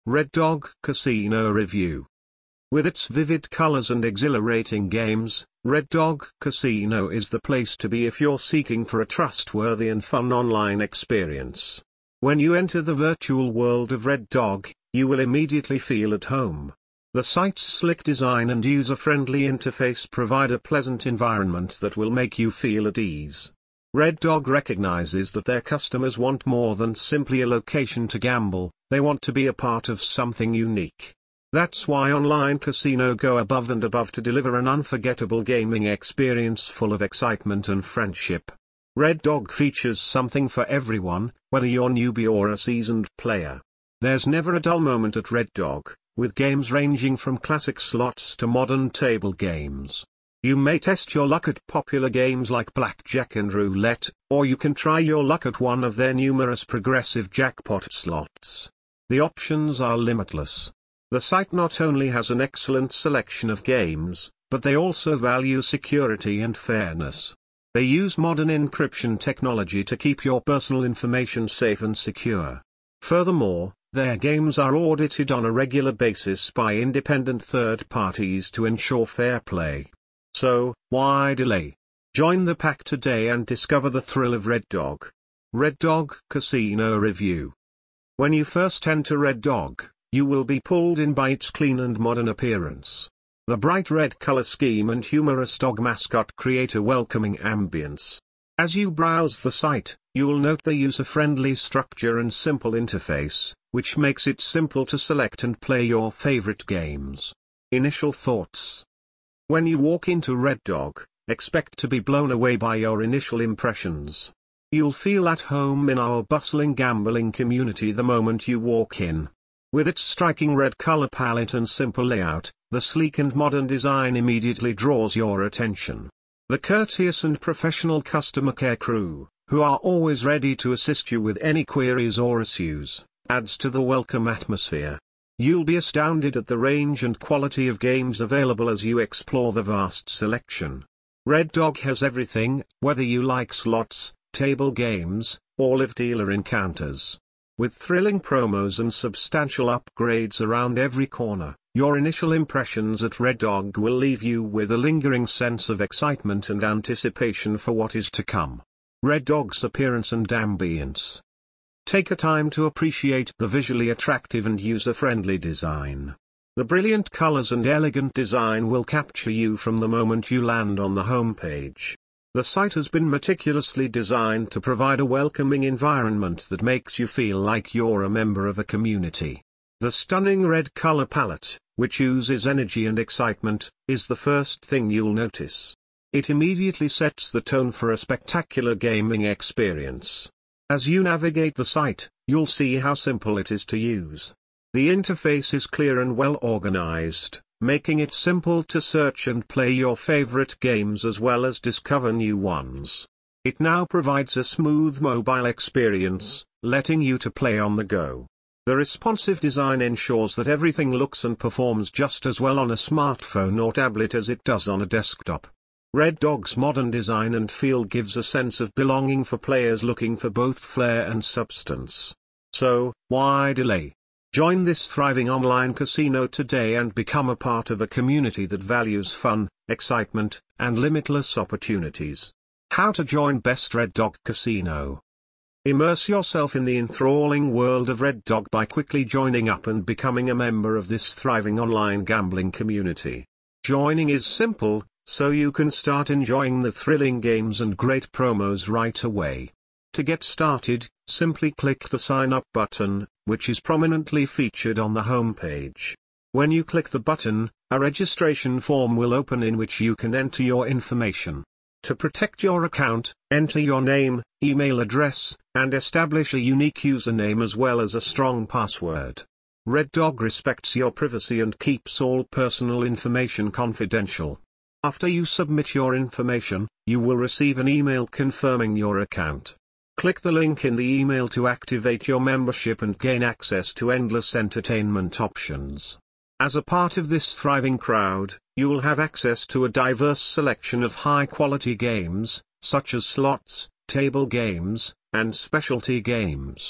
Red Dog Casino Review. With its vivid colors and exhilarating games, Red Dog Casino is the place to be if you're seeking for a trustworthy and fun online experience. When you enter the virtual world of Red Dog, you will immediately feel at home. The site's slick design and user-friendly interface provide a pleasant environment that will make you feel at ease. Red Dog recognizes that their customers want more than simply a location to gamble, they want to be a part of something unique. That's why Online Casino go above and above to deliver an unforgettable gaming experience full of excitement and friendship. Red Dog features something for everyone, whether you're newbie or a seasoned player. There's never a dull moment at Red Dog, with games ranging from classic slots to modern table games. You may test your luck at popular games like blackjack and roulette, or you can try your luck at one of their numerous progressive jackpot slots. The options are limitless. The site not only has an excellent selection of games, but they also value security and fairness. They use modern encryption technology to keep your personal information safe and secure. Furthermore, their games are audited on a regular basis by independent third parties to ensure fair play. So, why delay? Join the pack today and discover the thrill of Red Dog. Red Dog Casino Review. When you first enter Red Dog, you will be pulled in by its clean and modern appearance. The bright red color scheme and humorous dog mascot create a welcoming ambience. As you browse the site, you'll note the user-friendly structure and simple interface, which makes it simple to select and play your favorite games. Initial thoughts. When you walk into Red Dog, expect to be blown away by your initial impressions. You'll feel at home in our bustling gambling community the moment you walk in. With its striking red color palette and simple layout, the sleek and modern design immediately draws your attention. The courteous and professional customer care crew, who are always ready to assist you with any queries or issues, adds to the welcome atmosphere. You'll be astounded at the range and quality of games available as you explore the vast selection. Red Dog has everything, whether you like slots, table games, or live dealer encounters. With thrilling promos and substantial upgrades around every corner, your initial impressions at Red Dog will leave you with a lingering sense of excitement and anticipation for what is to come. Red Dog's appearance and ambience. Take a time to appreciate the visually attractive and user-friendly design. The brilliant colors and elegant design will capture you from the moment you land on the homepage. The site has been meticulously designed to provide a welcoming environment that makes you feel like you're a member of a community. The stunning red color palette, which oozes energy and excitement, is the first thing you'll notice. It immediately sets the tone for a spectacular gaming experience. As you navigate the site, you'll see how simple it is to use. The interface is clear and well organized, making it simple to search and play your favorite games as well as discover new ones. It now provides a smooth mobile experience, letting you to play on the go. The responsive design ensures that everything looks and performs just as well on a smartphone or tablet as it does on a desktop. Red Dog's modern design and feel gives a sense of belonging for players looking for both flair and substance. So, why delay? Join this thriving online casino today and become a part of a community that values fun, excitement, and limitless opportunities. How to join Best Red Dog Casino. Immerse yourself in the enthralling world of Red Dog by quickly joining up and becoming a member of this thriving online gambling community. Joining is simple, so you can start enjoying the thrilling games and great promos right away. To get started, simply click the Sign Up button, which is prominently featured on the homepage. When you click the button, a registration form will open in which you can enter your information. To protect your account, enter your name, email address, and establish a unique username as well as a strong password. Red Dog respects your privacy and keeps all personal information confidential. After you submit your information, you will receive an email confirming your account. Click the link in the email to activate your membership and gain access to endless entertainment options. As a part of this thriving crowd, you will have access to a diverse selection of high-quality games, such as slots, table games, and specialty games.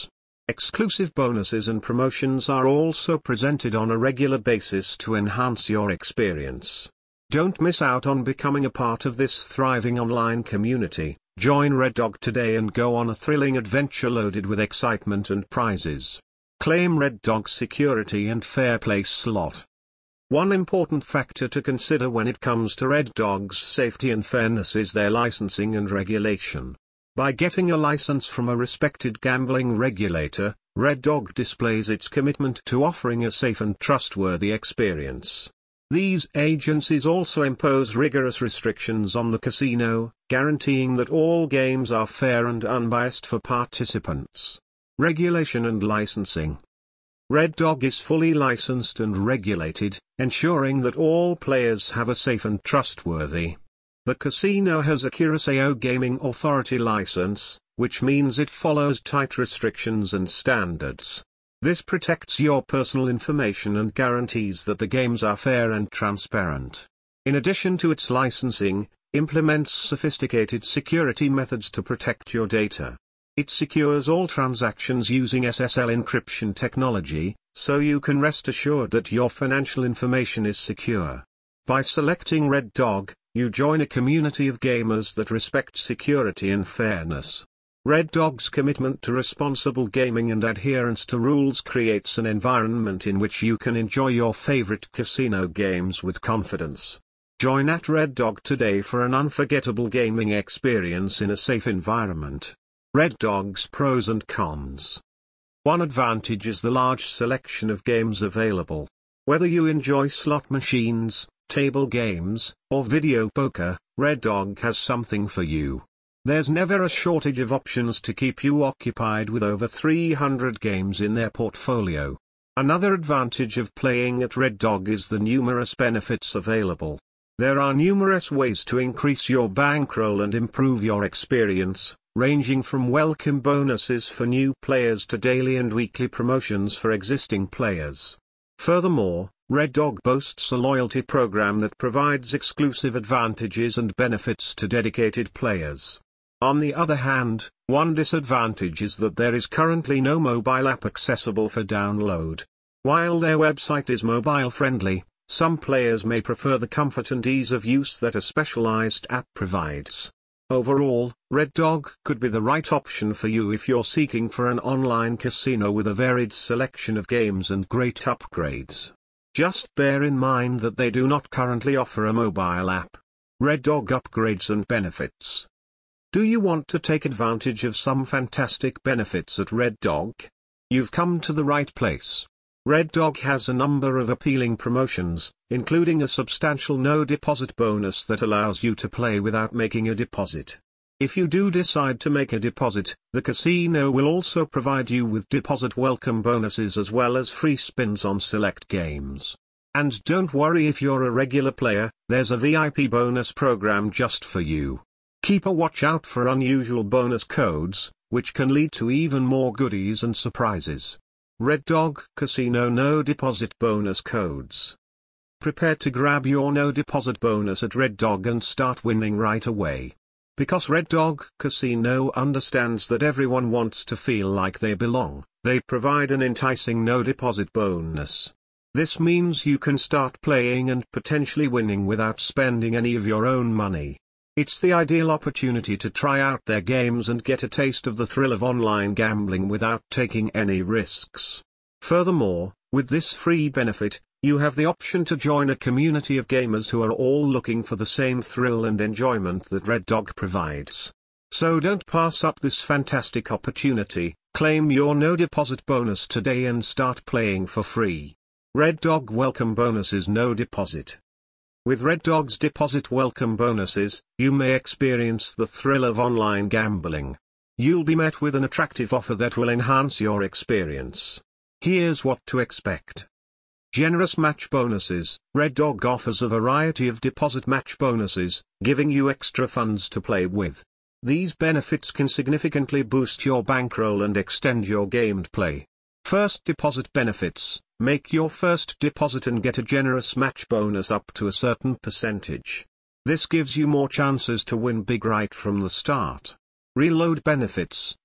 Exclusive bonuses and promotions are also presented on a regular basis to enhance your experience. Don't miss out on becoming a part of this thriving online community. Join Red Dog today and go on a thrilling adventure loaded with excitement and prizes. Claim Red Dog's security and fair play slot. One important factor to consider when it comes to Red Dog's safety and fairness is their licensing and regulation. By getting a license from a respected gambling regulator, Red Dog displays its commitment to offering a safe and trustworthy experience. These agencies also impose rigorous restrictions on the casino, guaranteeing that all games are fair and unbiased for participants. Regulation and licensing. Red Dog is fully licensed and regulated, ensuring that all players have a safe and trustworthy. The casino has a Curaçao Gaming Authority license, which means it follows tight restrictions and standards. This protects your personal information and guarantees that the games are fair and transparent. In addition to its licensing, implements sophisticated security methods to protect your data. It secures all transactions using SSL encryption technology, so you can rest assured that your financial information is secure. By selecting Red Dog, you join a community of gamers that respect security and fairness. Red Dog's commitment to responsible gaming and adherence to rules creates an environment in which you can enjoy your favorite casino games with confidence. Join at Red Dog today for an unforgettable gaming experience in a safe environment. Red Dog's pros and cons. One advantage is the large selection of games available. Whether you enjoy slot machines, table games, or video poker, Red Dog has something for you. There's never a shortage of options to keep you occupied with over 300 games in their portfolio. Another advantage of playing at Red Dog is the numerous benefits available. There are numerous ways to increase your bankroll and improve your experience, ranging from welcome bonuses for new players to daily and weekly promotions for existing players. Furthermore, Red Dog boasts a loyalty program that provides exclusive advantages and benefits to dedicated players. On the other hand, one disadvantage is that there is currently no mobile app accessible for download. While their website is mobile-friendly, some players may prefer the comfort and ease of use that a specialized app provides. Overall, Red Dog could be the right option for you if you're seeking for an online casino with a varied selection of games and great upgrades. Just bear in mind that they do not currently offer a mobile app. Red Dog upgrades and benefits. Do you want to take advantage of some fantastic benefits at Red Dog? You've come to the right place. Red Dog has a number of appealing promotions, including a substantial no-deposit bonus that allows you to play without making a deposit. If you do decide to make a deposit, the casino will also provide you with deposit welcome bonuses as well as free spins on select games. And don't worry if you're a regular player, there's a VIP bonus program just for you. Keep a watch out for unusual bonus codes, which can lead to even more goodies and surprises. Red Dog Casino No Deposit Bonus Codes. Prepare to grab your no deposit bonus at Red Dog and start winning right away. Because Red Dog Casino understands that everyone wants to feel like they belong, they provide an enticing no deposit bonus. This means you can start playing and potentially winning without spending any of your own money. It's the ideal opportunity to try out their games and get a taste of the thrill of online gambling without taking any risks. Furthermore, with this free benefit, you have the option to join a community of gamers who are all looking for the same thrill and enjoyment that Red Dog provides. So don't pass up this fantastic opportunity. Claim your no deposit bonus today and start playing for free. Red Dog welcome bonuses no deposit. With Red Dog's deposit welcome bonuses, you may experience the thrill of online gambling. You'll be met with an attractive offer that will enhance your experience. Here's what to expect. Generous match bonuses. Red Dog offers a variety of deposit match bonuses, giving you extra funds to play with. These benefits can significantly boost your bankroll and extend your gamed play. First deposit benefits. Make your first deposit and get a generous match bonus up to a certain percentage. This gives you more chances to win big right from the start. Reload benefits.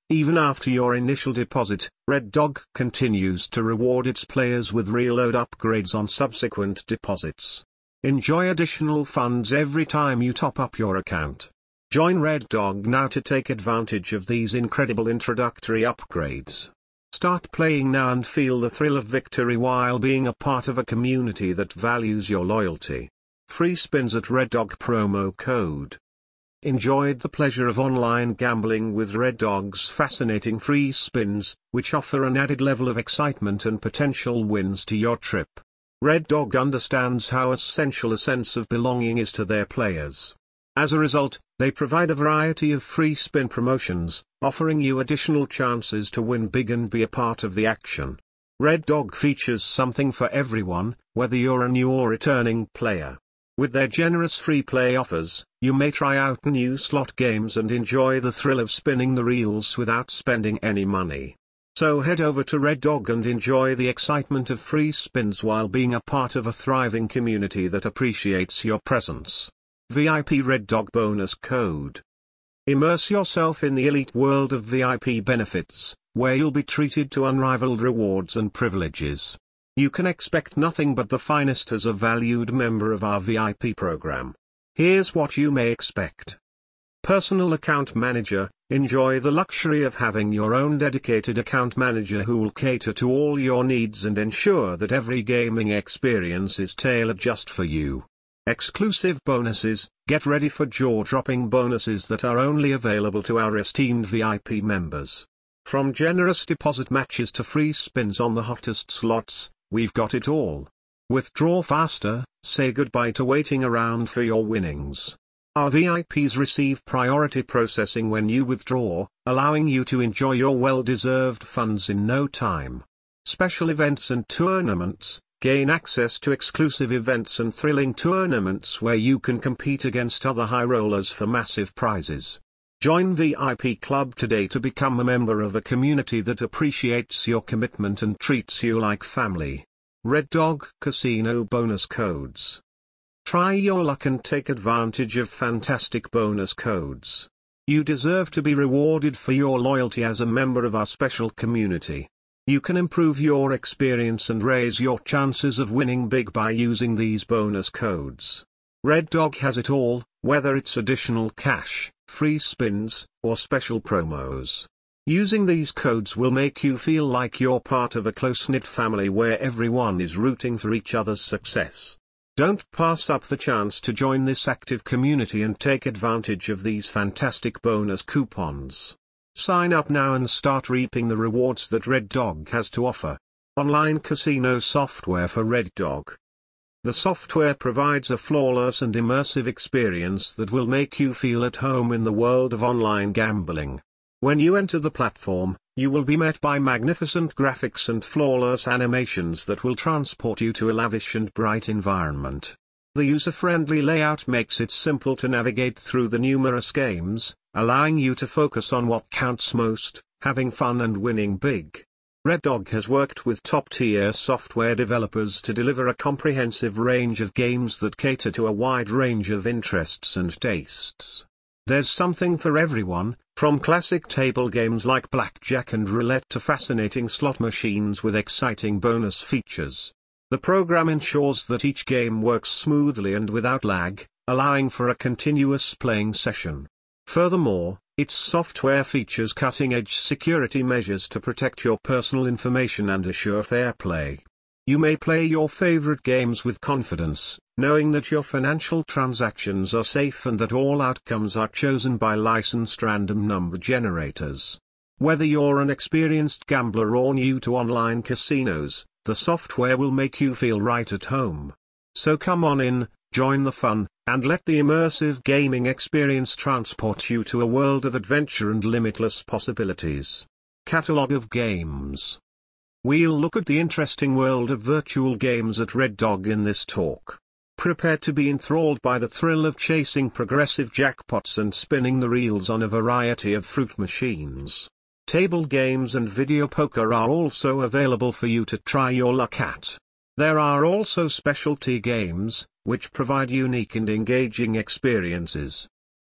Even after your initial deposit, Red Dog continues to reward its players with reload upgrades on subsequent deposits. Enjoy additional funds every time you top up your account. Join Red Dog now to take advantage of these incredible introductory upgrades. Start playing now and feel the thrill of victory while being a part of a community that values your loyalty. Free spins at Red Dog promo code. Enjoyed the pleasure of online gambling with Red Dog's fascinating free spins, which offer an added level of excitement and potential wins to your trip. Red Dog understands how essential a sense of belonging is to their players. As a result, they provide a variety of free spin promotions, offering you additional chances to win big and be a part of the action. Red Dog features something for everyone, whether you're a new or returning player. With their generous free play offers, you may try out new slot games and enjoy the thrill of spinning the reels without spending any money. So head over to Red Dog and enjoy the excitement of free spins while being a part of a thriving community that appreciates your presence. VIP Red Dog bonus code. Immerse yourself in the elite world of VIP benefits, where you'll be treated to unrivaled rewards and privileges. You can expect nothing but the finest as a valued member of our VIP program. Here's what you may expect. Personal account manager. Enjoy the luxury of having your own dedicated account manager who will cater to all your needs and ensure that every gaming experience is tailored just for you. Exclusive bonuses. Get ready for jaw-dropping bonuses that are only available to our esteemed VIP members. From generous deposit matches to free spins on the hottest slots, we've got it all. Withdraw faster, say goodbye to waiting around for your winnings. Our VIPs receive priority processing when you withdraw, allowing you to enjoy your well-deserved funds in no time. Special events and tournaments. Gain access to exclusive events and thrilling tournaments where you can compete against other high rollers for massive prizes. Join VIP Club today to become a member of a community that appreciates your commitment and treats you like family. Red Dog Casino bonus codes. Try your luck and take advantage of fantastic bonus codes. You deserve to be rewarded for your loyalty as a member of our special community. You can improve your experience and raise your chances of winning big by using these bonus codes. Red Dog has it all, whether it's additional cash, free spins, or special promos. Using these codes will make you feel like you're part of a close-knit family where everyone is rooting for each other's success. Don't pass up the chance to join this active community and take advantage of these fantastic bonus coupons. Sign up now and start reaping the rewards that Red Dog has to offer. Online casino software for Red Dog. The software provides a flawless and immersive experience that will make you feel at home in the world of online gambling. When you enter the platform, you will be met by magnificent graphics and flawless animations that will transport you to a lavish and bright environment. The user-friendly layout makes it simple to navigate through the numerous games, allowing you to focus on what counts most, having fun and winning big. Red Dog has worked with top-tier software developers to deliver a comprehensive range of games that cater to a wide range of interests and tastes. There's something for everyone, from classic table games like blackjack and roulette to fascinating slot machines with exciting bonus features. The program ensures that each game works smoothly and without lag, allowing for a continuous playing session. Furthermore, its software features cutting-edge security measures to protect your personal information and assure fair play. You may play your favorite games with confidence, knowing that your financial transactions are safe and that all outcomes are chosen by licensed random number generators. Whether you're an experienced gambler or new to online casinos, the software will make you feel right at home. So come on in, join the fun, and let the immersive gaming experience transport you to a world of adventure and limitless possibilities. Catalog of games. We'll look at the interesting world of virtual games at Red Dog in this talk. Prepare to be enthralled by the thrill of chasing progressive jackpots and spinning the reels on a variety of fruit machines. Table games and video poker are also available for you to try your luck at. There are also specialty games, which provide unique and engaging experiences.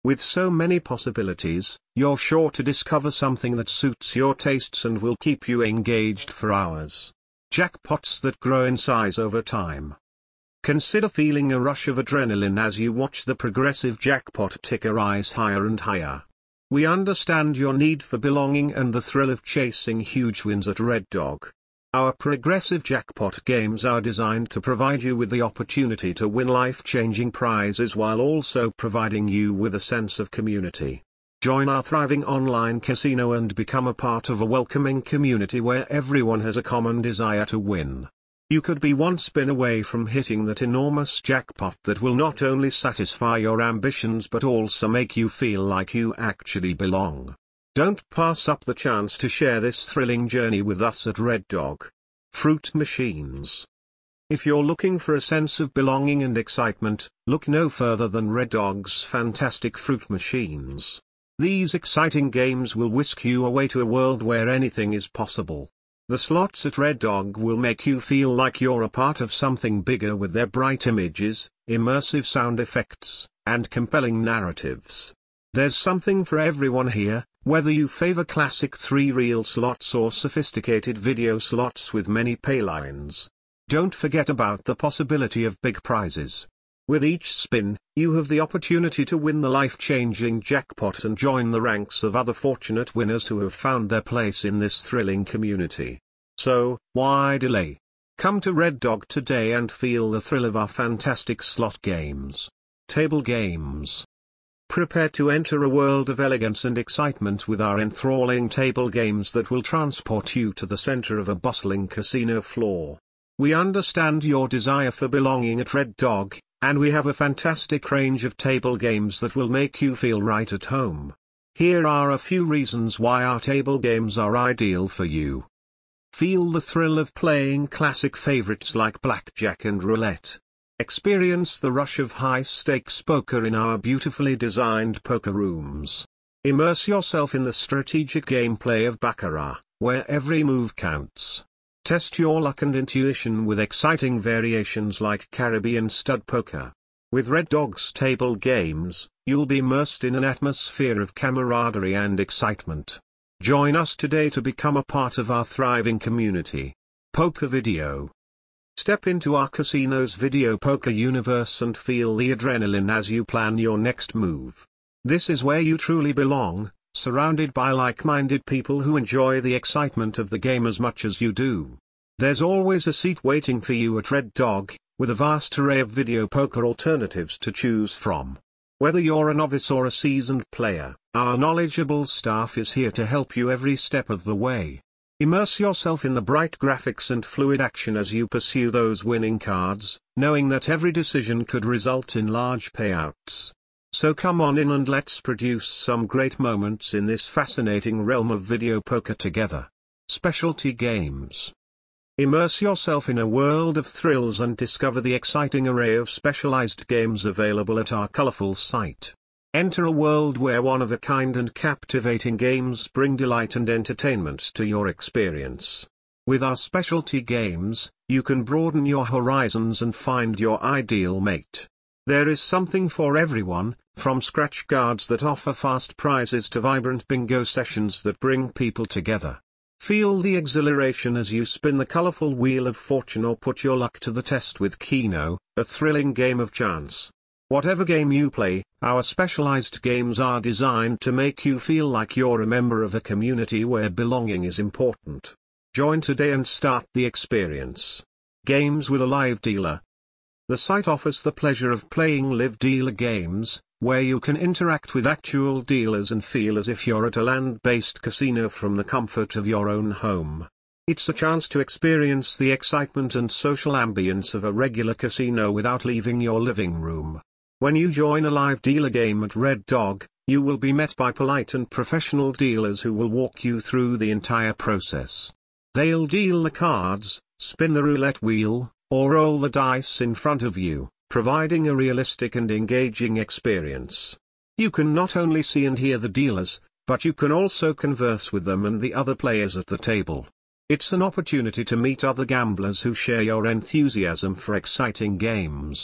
With so many possibilities, you're sure to discover something that suits your tastes and will keep you engaged for hours. Jackpots that grow in size over time. Consider feeling a rush of adrenaline as you watch the progressive jackpot ticker rise higher and higher. We understand your need for belonging and the thrill of chasing huge wins at Red Dog. Our progressive jackpot games are designed to provide you with the opportunity to win life-changing prizes while also providing you with a sense of community. Join our thriving online casino and become a part of a welcoming community where everyone has a common desire to win. You could be one spin away from hitting that enormous jackpot that will not only satisfy your ambitions but also make you feel like you actually belong. Don't pass up the chance to share this thrilling journey with us at Red Dog. Fruit machines. If you're looking for a sense of belonging and excitement, look no further than Red Dog's fantastic fruit machines. These exciting games will whisk you away to a world where anything is possible. The slots at Red Dog will make you feel like you're a part of something bigger with their bright images, immersive sound effects, and compelling narratives. There's something for everyone here, whether you favor classic 3-reel slots or sophisticated video slots with many paylines. Don't forget about the possibility of big prizes. With each spin, you have the opportunity to win the life-changing jackpot and join the ranks of other fortunate winners who have found their place in this thrilling community. So, why delay? Come to Red Dog today and feel the thrill of our fantastic slot games. Table games. Prepare to enter a world of elegance and excitement with our enthralling table games that will transport you to the center of a bustling casino floor. We understand your desire for belonging at Red Dog, and we have a fantastic range of table games that will make you feel right at home. Here are a few reasons why our table games are ideal for you. Feel the thrill of playing classic favorites like blackjack and roulette. Experience the rush of high-stakes poker in our beautifully designed poker rooms. Immerse yourself in the strategic gameplay of Baccarat, where every move counts. Test your luck and intuition with exciting variations like Caribbean stud poker. With Red Dog's table games, you'll be immersed in an atmosphere of camaraderie and excitement. Join us today to become a part of our thriving community. Poker Video. Step into our casino's video poker universe and feel the adrenaline as you plan your next move. This is where you truly belong, surrounded by like-minded people who enjoy the excitement of the game as much as you do. There's always a seat waiting for you at Red Dog, with a vast array of video poker alternatives to choose from. Whether you're a novice or a seasoned player, our knowledgeable staff is here to help you every step of the way. Immerse yourself in the bright graphics and fluid action as you pursue those winning cards, knowing that every decision could result in large payouts. So come on in and let's produce some great moments in this fascinating realm of video poker together. Specialty games. Immerse yourself in a world of thrills and discover the exciting array of specialized games available at our colorful site. Enter a world where one-of-a-kind and captivating games bring delight and entertainment to your experience. With our specialty games, you can broaden your horizons and find your ideal mate. There is something for everyone, from scratch cards that offer fast prizes to vibrant bingo sessions that bring people together. Feel the exhilaration as you spin the colorful wheel of fortune or put your luck to the test with Keno, a thrilling game of chance. Whatever game you play, our specialized games are designed to make you feel like you're a member of a community where belonging is important. Join today and start the experience. Games with a live dealer. The site offers the pleasure of playing live dealer games, where you can interact with actual dealers and feel as if you're at a land-based casino from the comfort of your own home. It's a chance to experience the excitement and social ambience of a regular casino without leaving your living room. When you join a live dealer game at Red Dog, you will be met by polite and professional dealers who will walk you through the entire process. They'll deal the cards, spin the roulette wheel, or roll the dice in front of you, providing a realistic and engaging experience. You can not only see and hear the dealers, but you can also converse with them and the other players at the table. It's an opportunity to meet other gamblers who share your enthusiasm for exciting games.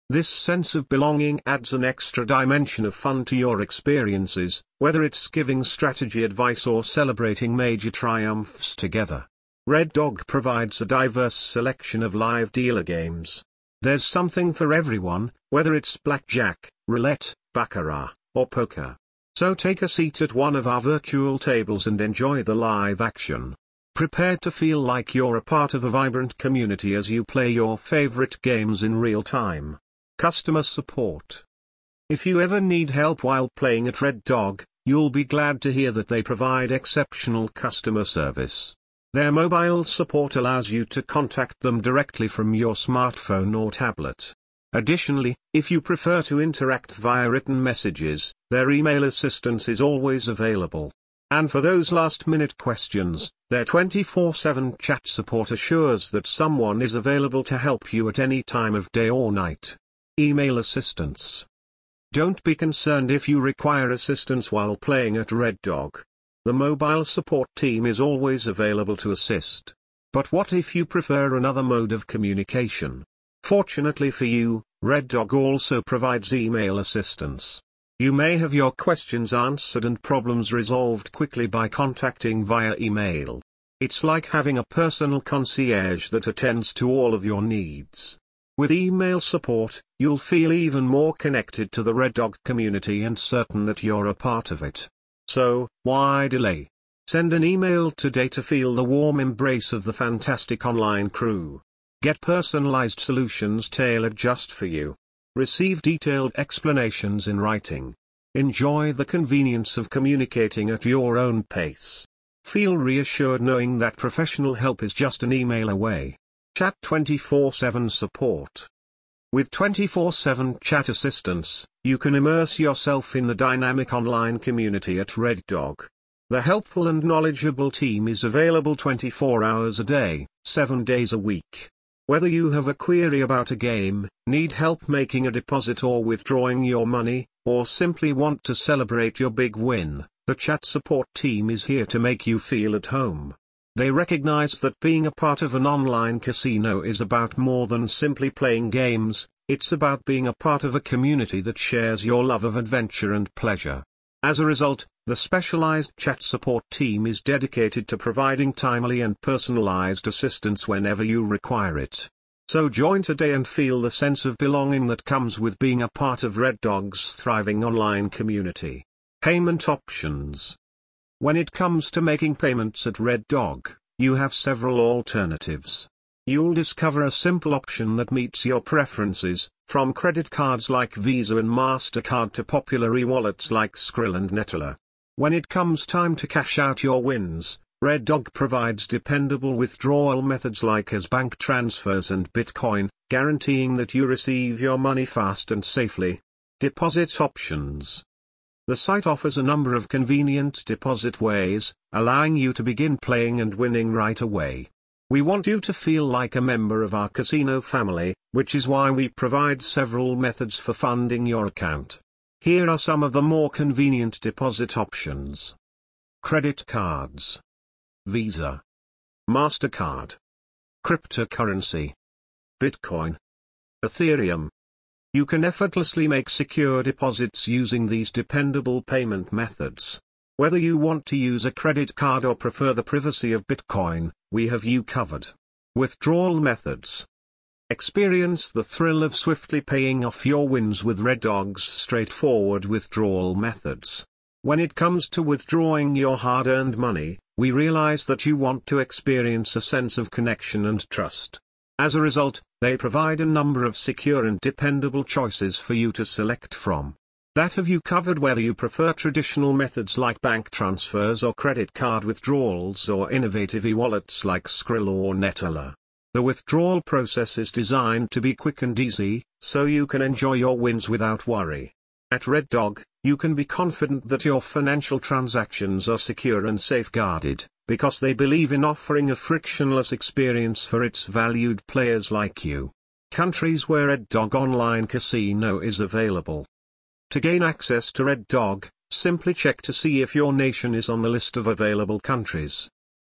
This sense of belonging adds an extra dimension of fun to your experiences, whether it's giving strategy advice or celebrating major triumphs together. Red Dog provides a diverse selection of live dealer games. There's something for everyone, whether it's blackjack, roulette, baccarat, or poker. So take a seat at one of our virtual tables and enjoy the live action. Prepare to feel like you're a part of a vibrant community as you play your favorite games in real time. Customer support. If you ever need help while playing at Red Dog, you'll be glad to hear that they provide exceptional customer service. Their mobile support allows you to contact them directly from your smartphone or tablet. Additionally, if you prefer to interact via written messages, their email assistance is always available. And for those last-minute questions, their 24/7 chat support assures that someone is available to help you at any time of day or night. Email assistance. Don't be concerned if you require assistance while playing at Red Dog. The mobile support team is always available to assist. But what if you prefer another mode of communication? Fortunately for you, Red Dog also provides email assistance. You may have your questions answered and problems resolved quickly by contacting via email. It's like having a personal concierge that attends to all of your needs. With email support, you'll feel even more connected to the Red Dog community and certain that you're a part of it. So, why delay? Send an email today to feel the warm embrace of the fantastic online crew. Get personalized solutions tailored just for you. Receive detailed explanations in writing. Enjoy the convenience of communicating at your own pace. Feel reassured knowing that professional help is just an email away. Chat 24/7 support. With 24/7 chat assistance, you can immerse yourself in the dynamic online community at Red Dog. The helpful and knowledgeable team is available 24 hours a day, 7 days a week. Whether you have a query about a game, need help making a deposit or withdrawing your money, or simply want to celebrate your big win, the chat support team is here to make you feel at home. They recognize that being a part of an online casino is about more than simply playing games, it's about being a part of a community that shares your love of adventure and pleasure. As a result, the specialized chat support team is dedicated to providing timely and personalized assistance whenever you require it. So join today and feel the sense of belonging that comes with being a part of Red Dog's thriving online community. Payment options. When it comes to making payments at Red Dog, you have several alternatives. You'll discover a simple option that meets your preferences, from credit cards like Visa and MasterCard to popular e-wallets like Skrill and Neteller. When it comes time to cash out your wins, Red Dog provides dependable withdrawal methods like as bank transfers and Bitcoin, guaranteeing that you receive your money fast and safely. Deposit options. The site offers a number of convenient deposit ways, allowing you to begin playing and winning right away. We want you to feel like a member of our casino family, which is why we provide several methods for funding your account. Here are some of the more convenient deposit options. Credit cards. Visa. MasterCard. Cryptocurrency. Bitcoin. Ethereum. You can effortlessly make secure deposits using these dependable payment methods. Whether you want to use a credit card or prefer the privacy of Bitcoin, we have you covered. Withdrawal methods. Experience the thrill of swiftly paying off your wins with Red Dog's straightforward withdrawal methods. When it comes to withdrawing your hard-earned money, we realize that you want to experience a sense of connection and trust. As a result, they provide a number of secure and dependable choices for you to select from. That have you covered whether you prefer traditional methods like bank transfers or credit card withdrawals or innovative e-wallets like Skrill or Neteller. The withdrawal process is designed to be quick and easy, so you can enjoy your wins without worry. At Red Dog, you can be confident that your financial transactions are secure and safeguarded, because they believe in offering a frictionless experience for its valued players like you. Countries where Red Dog Online Casino is available. To gain access to Red Dog, simply check to see if your nation is on the list of available countries.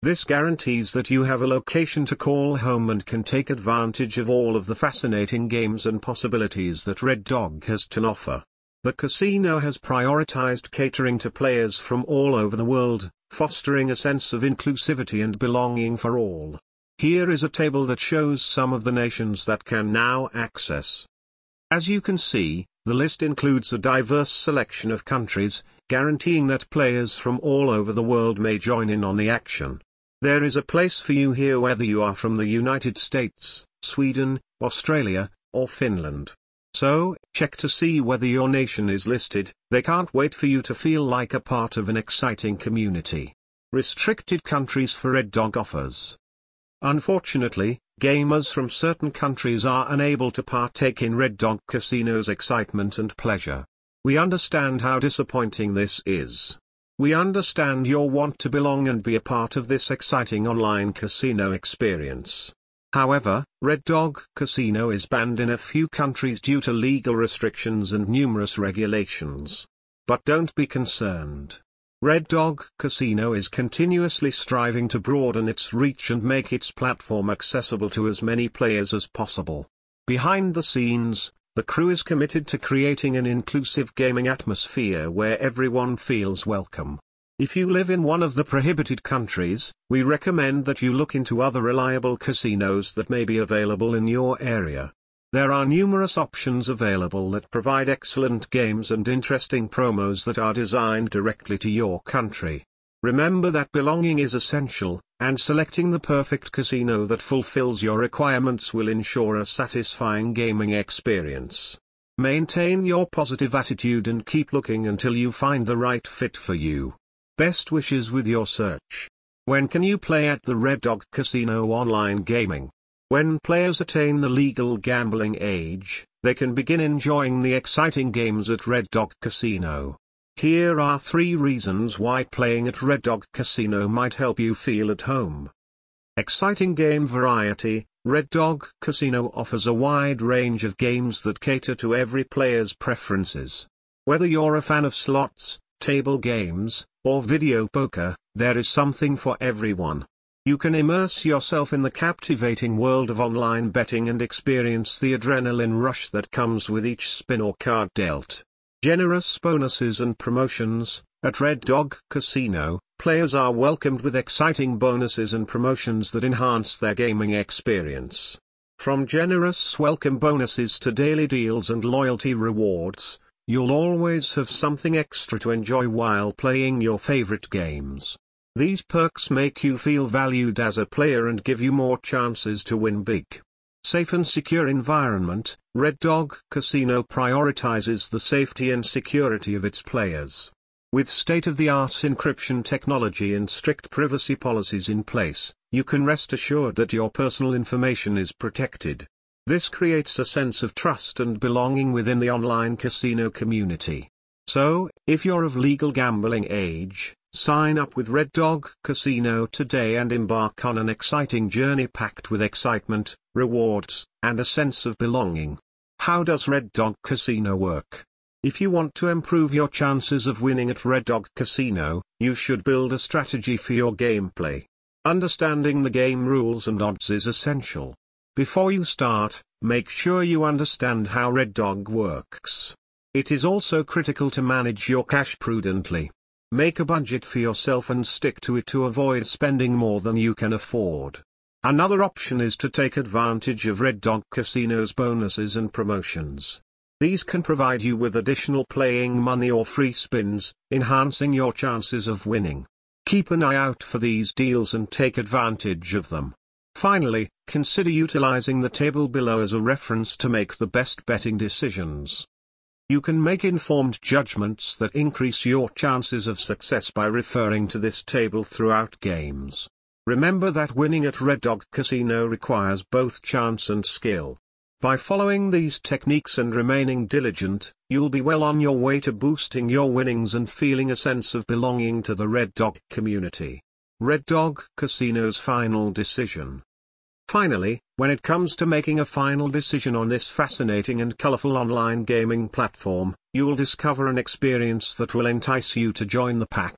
This guarantees that you have a location to call home and can take advantage of all of the fascinating games and possibilities that Red Dog has to offer. The casino has prioritized catering to players from all over the world, fostering a sense of inclusivity and belonging for all. Here is a table that shows some of the nations that can now access. As you can see, the list includes a diverse selection of countries, guaranteeing that players from all over the world may join in on the action. There is a place for you here whether you are from the United States, Sweden, Australia, or Finland. So, check to see whether your nation is listed. They can't wait for you to feel like a part of an exciting community. Restricted countries for Red Dog offers. Unfortunately, gamers from certain countries are unable to partake in Red Dog Casino's excitement and pleasure. We understand how disappointing this is. We understand your want to belong and be a part of this exciting online casino experience. However, Red Dog Casino is banned in a few countries due to legal restrictions and numerous regulations. But don't be concerned. Red Dog Casino is continuously striving to broaden its reach and make its platform accessible to as many players as possible. Behind the scenes, the crew is committed to creating an inclusive gaming atmosphere where everyone feels welcome. If you live in one of the prohibited countries, we recommend that you look into other reliable casinos that may be available in your area. There are numerous options available that provide excellent games and interesting promos that are designed directly to your country. Remember that belonging is essential, and selecting the perfect casino that fulfills your requirements will ensure a satisfying gaming experience. Maintain your positive attitude and keep looking until you find the right fit for you. Best wishes with your search. When can you play at the Red Dog Casino Online Gaming? When players attain the legal gambling age, they can begin enjoying the exciting games at Red Dog Casino. Here are 3 reasons why playing at Red Dog Casino might help you feel at home. Exciting game variety. Red Dog Casino offers a wide range of games that cater to every player's preferences. Whether you're a fan of slots, table games, or video poker, there is something for everyone. You can immerse yourself in the captivating world of online betting and experience the adrenaline rush that comes with each spin or card dealt. Generous bonuses and promotions. At Red Dog Casino, players are welcomed with exciting bonuses and promotions that enhance their gaming experience. From generous welcome bonuses to daily deals and loyalty rewards, you'll always have something extra to enjoy while playing your favorite games. These perks make you feel valued as a player and give you more chances to win big. Safe and secure environment. Red Dog Casino prioritizes the safety and security of its players. With state-of-the-art encryption technology and strict privacy policies in place, you can rest assured that your personal information is protected. This creates a sense of trust and belonging within the online casino community. So, if you're of legal gambling age, sign up with Red Dog Casino today and embark on an exciting journey packed with excitement, rewards, and a sense of belonging. How does Red Dog Casino work? If you want to improve your chances of winning at Red Dog Casino, you should build a strategy for your gameplay. Understanding the game rules and odds is essential. Before you start, make sure you understand how Red Dog works. It is also critical to manage your cash prudently. Make a budget for yourself and stick to it to avoid spending more than you can afford. Another option is to take advantage of Red Dog Casino's bonuses and promotions. These can provide you with additional playing money or free spins, enhancing your chances of winning. Keep an eye out for these deals and take advantage of them. Finally, consider utilizing the table below as a reference to make the best betting decisions. You can make informed judgments that increase your chances of success by referring to this table throughout games. Remember that winning at Red Dog Casino requires both chance and skill. By following these techniques and remaining diligent, you'll be well on your way to boosting your winnings and feeling a sense of belonging to the Red Dog community. Red Dog Casino's final decision. Finally, when it comes to making a final decision on this fascinating and colorful online gaming platform, you'll discover an experience that will entice you to join the pack.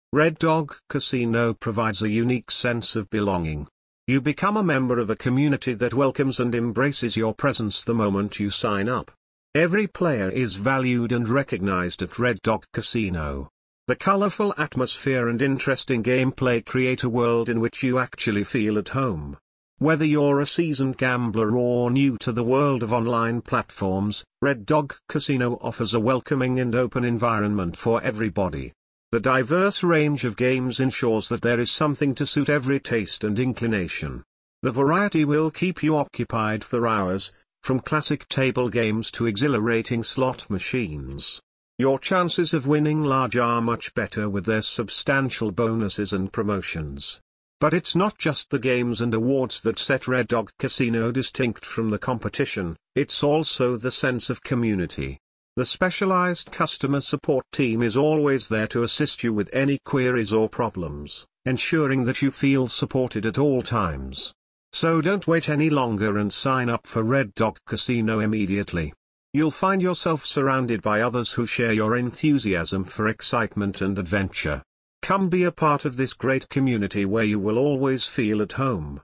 Red Dog Casino provides a unique sense of belonging. You become a member of a community that welcomes and embraces your presence the moment you sign up. Every player is valued and recognized at Red Dog Casino. The colorful atmosphere and interesting gameplay create a world in which you actually feel at home. Whether you're a seasoned gambler or new to the world of online platforms, Red Dog Casino offers a welcoming and open environment for everybody. The diverse range of games ensures that there is something to suit every taste and inclination. The variety will keep you occupied for hours, from classic table games to exhilarating slot machines. Your chances of winning large are much better with their substantial bonuses and promotions. But it's not just the games and awards that set Red Dog Casino distinct from the competition, it's also the sense of community. The specialized customer support team is always there to assist you with any queries or problems, ensuring that you feel supported at all times. So don't wait any longer and sign up for Red Dog Casino immediately. You'll find yourself surrounded by others who share your enthusiasm for excitement and adventure. Come be a part of this great community where you will always feel at home.